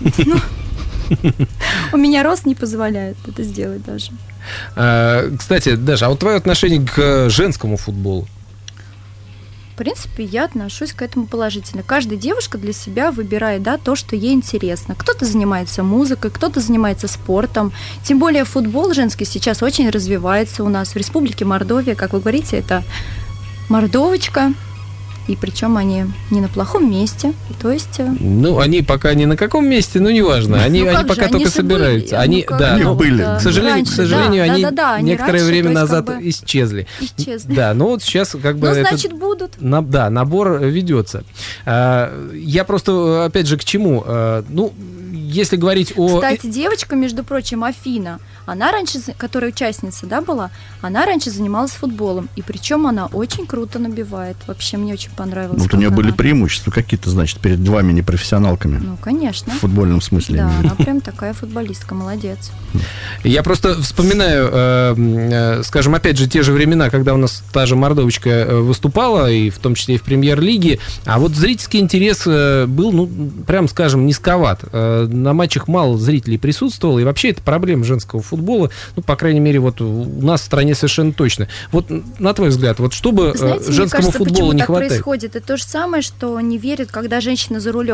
Speaker 4: У меня рост не позволяет это сделать даже.
Speaker 3: Кстати, Даша, а вот твое отношение к женскому футболу?
Speaker 4: В принципе, я отношусь к этому положительно. Каждая девушка для себя выбирает, да, то, что ей интересно. Кто-то занимается музыкой, кто-то занимается спортом. Тем более футбол женский сейчас очень развивается у нас в Республике Мордовия. Как вы говорите, это мордовочка. И причем они не на плохом месте. То есть...
Speaker 3: Ну, они пока не на каком месте, но неважно. Они, ну, они пока же, только они собираются.
Speaker 4: Были.
Speaker 3: Они,
Speaker 4: ну,
Speaker 3: да,
Speaker 2: они
Speaker 3: но,
Speaker 2: были.
Speaker 3: К сожалению,
Speaker 4: раньше,
Speaker 3: к сожалению
Speaker 4: да,
Speaker 3: они
Speaker 4: да, да, да, они
Speaker 3: некоторое
Speaker 4: раньше,
Speaker 3: время назад
Speaker 4: как бы
Speaker 3: исчезли.
Speaker 4: Исчезли.
Speaker 3: Да, но вот сейчас как бы...
Speaker 4: Ну,
Speaker 3: этот,
Speaker 4: значит, будут.
Speaker 3: На, да, набор ведется. А, я просто, опять же, к чему? А, ну, если говорить о...
Speaker 4: Кстати, девочка, между прочим, Афина, она раньше, которая участница, да, была, она раньше занималась футболом, и причем она очень круто набивает. Вообще, мне очень понравилось.
Speaker 2: Вот у нее были преимущества какие-то, значит, перед вами непрофессионалками.
Speaker 4: Ну, конечно.
Speaker 2: В футбольном смысле.
Speaker 4: Да, она прям такая футболистка, молодец.
Speaker 3: Я просто вспоминаю, э, э, скажем, опять же, те же времена, когда у нас та же Мордовочка выступала, и в том числе и в премьер-лиге, а вот зрительский интерес был, ну, прям, скажем, низковат. Э, на матчах мало зрителей присутствовало, и вообще это проблема женского футбола, ну, по крайней мере, вот у нас в стране совершенно точно. Вот, на твой взгляд, вот чтобы
Speaker 4: Знаете,
Speaker 3: женскому
Speaker 4: мне кажется,
Speaker 3: футболу не
Speaker 4: так
Speaker 3: хватает?
Speaker 4: Происходит? Это то же самое, что не верят, когда женщина за рулем.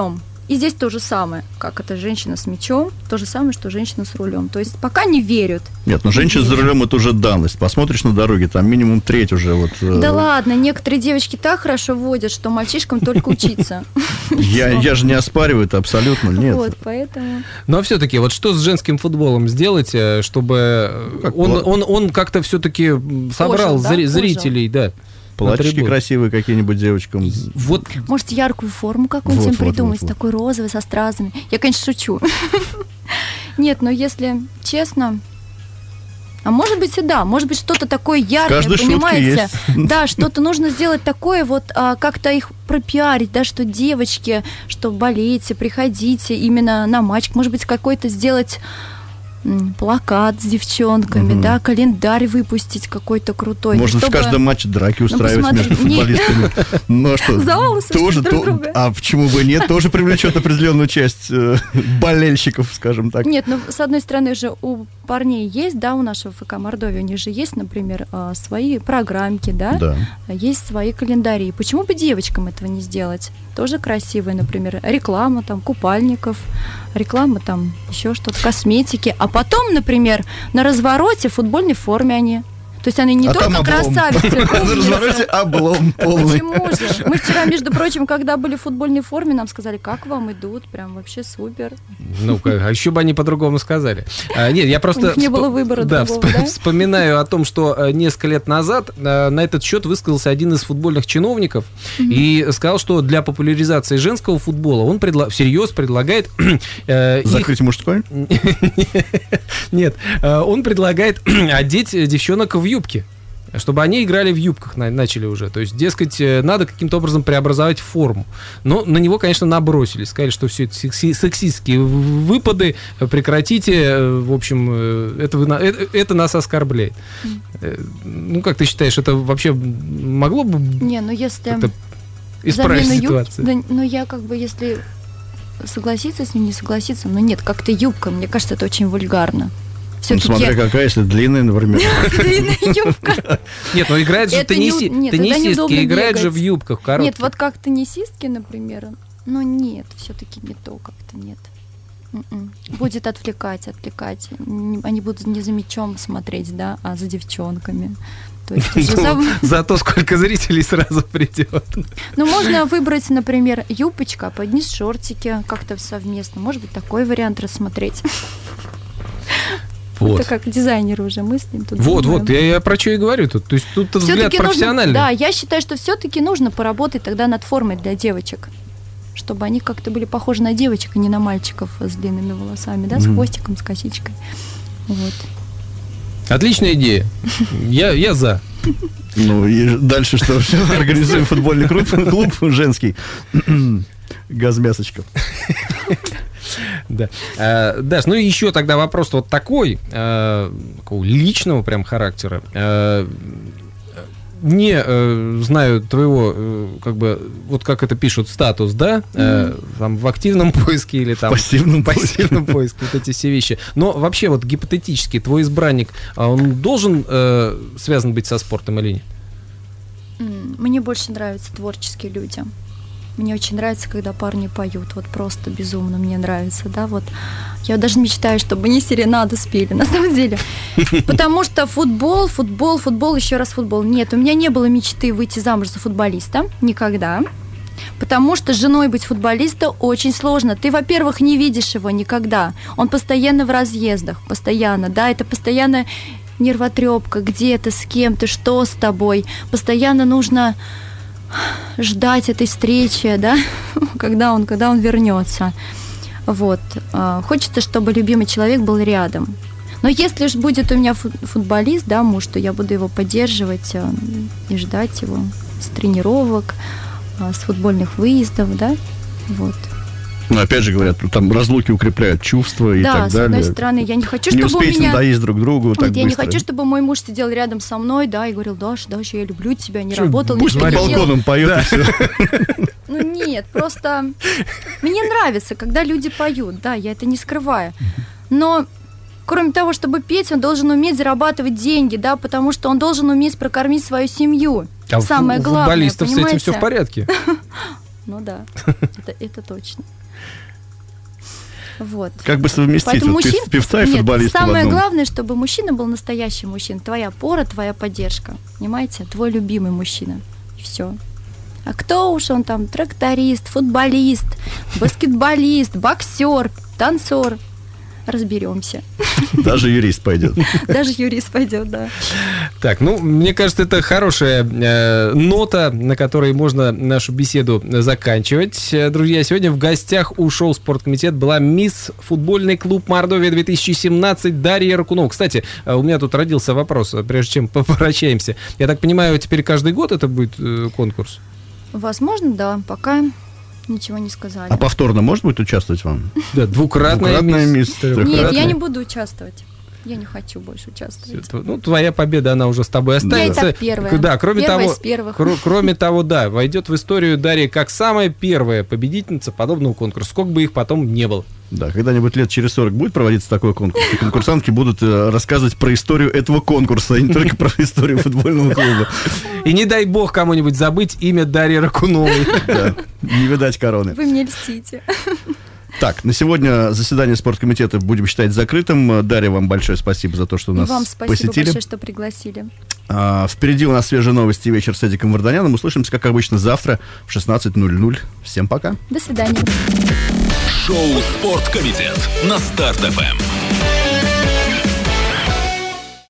Speaker 4: И здесь то же самое, как это женщина с мечом, то же самое, что женщина с рулем. То есть пока не верят.
Speaker 2: Нет, ну женщина за рулем это уже данность. Посмотришь на дороге, там минимум треть уже вот.
Speaker 4: Да э... ладно, некоторые девочки так хорошо водят, что мальчишкам только учиться.
Speaker 2: Я, я же не оспариваю это абсолютно, нет.
Speaker 4: Вот, поэтому...
Speaker 3: Но все-таки, вот что с женским футболом сделать, чтобы
Speaker 2: как
Speaker 3: он,
Speaker 2: пла...
Speaker 3: он, он как-то все-таки собрал
Speaker 4: Ожил, да?
Speaker 3: зри- зрителей, да.
Speaker 2: Платьишки красивые какие-нибудь девочкам.
Speaker 3: Вот.
Speaker 4: Может, яркую форму какую-нибудь
Speaker 2: вот,
Speaker 4: им придумать,
Speaker 2: вот, вот, вот.
Speaker 4: такой розовый, со стразами. Я, конечно, шучу. Нет, но если честно... А может быть и да, может быть что-то такое яркое, понимаете? Да, что-то нужно сделать такое, вот а, как-то их пропиарить, да, что девочки, что болейте, приходите именно на матч. Может быть, какой-то сделать... плакат с девчонками, угу. да, календарь выпустить какой-то крутой.
Speaker 2: Можно чтобы... в каждом матче драки устраивать ну, между футболистами. Ну а что?
Speaker 4: За волосы
Speaker 2: тоже,
Speaker 4: друг друга.
Speaker 2: А почему бы нет? Тоже привлечет определенную часть э, болельщиков, скажем так.
Speaker 4: Нет, ну с одной стороны же у парней есть, да, у нашего ФК Мордовия, у них же есть, например, свои программки, да,
Speaker 2: да.
Speaker 4: есть свои календари. Почему бы девочкам этого не сделать? Тоже красивые, например, реклама там купальников, реклама там еще что-то, косметики, а потом, например, на развороте в футбольной форме они. То есть они не
Speaker 2: а
Speaker 4: только красавицы.
Speaker 2: На развороте облом полный.
Speaker 4: Почему же? Мы вчера, между прочим, когда были в футбольной форме, нам сказали, как вам идут, прям вообще супер.
Speaker 3: Ну, а еще бы они по-другому сказали. А, нет, я просто...
Speaker 4: У них не было выбора
Speaker 3: да,
Speaker 4: другого,
Speaker 3: всп-
Speaker 4: да?
Speaker 3: Вспоминаю о том, что несколько лет назад на этот счет высказался один из футбольных чиновников mm-hmm. и сказал, что для популяризации женского футбола он предла- всерьез предлагает...
Speaker 2: Э, Закрыть их... мужской?
Speaker 3: Нет, он предлагает одеть девчонок в юбки, чтобы они играли в юбках, начали уже. То есть, дескать, надо каким-то образом преобразовать форму. Но на него, конечно, набросились. Сказали, что все это сексистские выпады, прекратите. В общем, это, вы, это, это нас оскорбляет. Mm. Ну, как ты считаешь, это вообще могло бы
Speaker 4: Не, ну если
Speaker 3: исправить ситуацию?
Speaker 4: Юб... Да, ну, я как бы, если согласиться с ним, не согласиться, но нет, как-то юбка, мне кажется, это очень вульгарно.
Speaker 2: Ну, смотря какая, если длинная, например.
Speaker 4: Длинная юбка.
Speaker 3: Нет, ну играют же теннисистки, играют же в юбках коротких.
Speaker 4: Нет, вот как теннисистки, например, ну нет, все-таки не то, как-то нет. Будет отвлекать, отвлекать. Они будут не за мячом смотреть, да, а за девчонками. То есть уже
Speaker 3: ну, за... Зато сколько зрителей сразу придет.
Speaker 4: Ну, можно выбрать, например, юбочка, а под низ шортики как-то совместно. Может быть, такой вариант рассмотреть.
Speaker 3: Вот.
Speaker 4: Это как дизайнеры уже мыслим. Тут
Speaker 3: вот,
Speaker 4: думаем.
Speaker 3: вот, я, я про что и говорю тут. То есть тут взгляд профессиональный.
Speaker 4: Нужно, да, я считаю, что все-таки нужно поработать тогда над формой для девочек, чтобы они как-то были похожи на девочек, а не на мальчиков с длинными волосами, да, mm-hmm. с хвостиком, с косичкой. Вот.
Speaker 3: Отличная идея. Я, я за.
Speaker 2: Ну и дальше что? Все, организуем футбольный клуб женский. Газмясочка.
Speaker 3: Да. А, Даш, ну и еще тогда вопрос вот такой, а, такого личного прям характера. А, не а, знаю твоего, а, как бы, вот как это пишут, статус, да, а, там в активном поиске или там...
Speaker 2: В пассивном,
Speaker 3: пассивном поиске, вот эти все вещи. Но вообще вот гипотетически твой избранник, он должен а, связан быть со спортом или нет?
Speaker 4: Мне больше нравятся творческие люди. Мне очень нравится, когда парни поют, вот просто безумно мне нравится, да, вот. Я даже мечтаю, чтобы они серенаду спели, на самом деле. Потому что футбол, футбол, футбол, еще раз футбол. Нет, у меня не было мечты выйти замуж за футболиста, никогда. Потому что женой быть футболиста очень сложно. Ты, во-первых, не видишь его никогда. Он постоянно в разъездах, постоянно, да, это постоянно нервотрепка, где ты, с кем ты, что с тобой. Постоянно нужно... ждать этой встречи, да, когда он, когда он вернется. Вот. Хочется, чтобы любимый человек был рядом. Но если же будет у меня футболист, да, муж, то я буду его поддерживать и ждать его с тренировок, с футбольных выездов, да, вот.
Speaker 2: Ну, опять же говорят, там разлуки укрепляют чувства и
Speaker 4: да,
Speaker 2: так далее.
Speaker 4: Да, с одной стороны, я не хочу,
Speaker 2: не
Speaker 4: чтобы у меня...
Speaker 2: Не успеете надоесть друг другу так
Speaker 4: Я
Speaker 2: быстро.
Speaker 4: не хочу, чтобы мой муж сидел рядом со мной, да, и говорил, Даша, Даша, я люблю тебя, не
Speaker 3: Чё,
Speaker 4: работал,
Speaker 2: пусть
Speaker 4: не
Speaker 2: под балконом поет
Speaker 3: да.
Speaker 2: и все.
Speaker 4: Ну, нет, просто... Мне нравится, когда люди поют, да, я это не скрываю. Но... Кроме того, чтобы петь, он должен уметь зарабатывать деньги, да, потому что он должен уметь прокормить свою семью.
Speaker 3: А
Speaker 4: Самое
Speaker 3: у
Speaker 4: главное,
Speaker 3: футболистов
Speaker 4: понимаете?
Speaker 3: с этим все в порядке.
Speaker 4: Ну да, это, это точно. Вот.
Speaker 2: Как бы совместить
Speaker 4: Поэтому
Speaker 2: вот,
Speaker 4: мужчин...
Speaker 2: певца и
Speaker 4: Нет,
Speaker 2: футболиста в
Speaker 4: самое
Speaker 2: одном?
Speaker 4: главное, чтобы мужчина был настоящий мужчина. Твоя опора, твоя поддержка. Понимаете? Твой любимый мужчина. И все. А кто уж он там? Тракторист, футболист, баскетболист, боксер, танцор. Разберемся.
Speaker 2: Даже юрист пойдет.
Speaker 4: Даже юрист пойдет, да.
Speaker 3: Так, ну, мне кажется, это хорошая э, нота, на которой можно нашу беседу заканчивать. Друзья, сегодня в гостях у шоу «Спорткомитет» была мисс футбольный клуб «Мордовия» две тысячи семнадцать Дарья Ракунова. Кстати, у меня тут родился вопрос, прежде чем попрощаемся. Я так понимаю, теперь каждый год это будет э, конкурс?
Speaker 4: Возможно, да, пока ничего не сказали.
Speaker 2: А повторно может быть участвовать вам?
Speaker 3: Да, двукратная,
Speaker 2: Двукратная
Speaker 3: мисс.
Speaker 2: мисс.
Speaker 4: Нет, я не буду участвовать. Я не хочу больше участвовать.
Speaker 3: Ну, твоя победа, она уже с тобой останется.
Speaker 4: Я и так первая.
Speaker 3: Да, кроме
Speaker 4: Первая
Speaker 3: того,
Speaker 4: из первых.
Speaker 3: кро- кроме того, да, войдет в историю Дарья как самая первая победительница подобного конкурса, сколько бы их потом не было.
Speaker 2: Да, когда-нибудь лет через сорок будет проводиться такой конкурс, и конкурсантки будут э, рассказывать про историю этого конкурса, а не только про историю футбольного клуба.
Speaker 3: И не дай бог кому-нибудь забыть имя Дарьи Ракуновой.
Speaker 2: Да, не видать короны.
Speaker 4: Вы мне льстите.
Speaker 2: Так, на сегодня заседание спорткомитета будем считать закрытым. Дарья, вам большое спасибо за то, что
Speaker 4: И
Speaker 2: нас
Speaker 4: вам спасибо
Speaker 2: посетили.
Speaker 4: большое, что пригласили.
Speaker 2: А, впереди у нас свежие новости, вечер с Эдиком Варданяном. Услышимся, как обычно, завтра в шестнадцать ноль ноль. Всем пока.
Speaker 4: До свидания.
Speaker 1: Шоу «Спорткомитет» на Старт эф эм.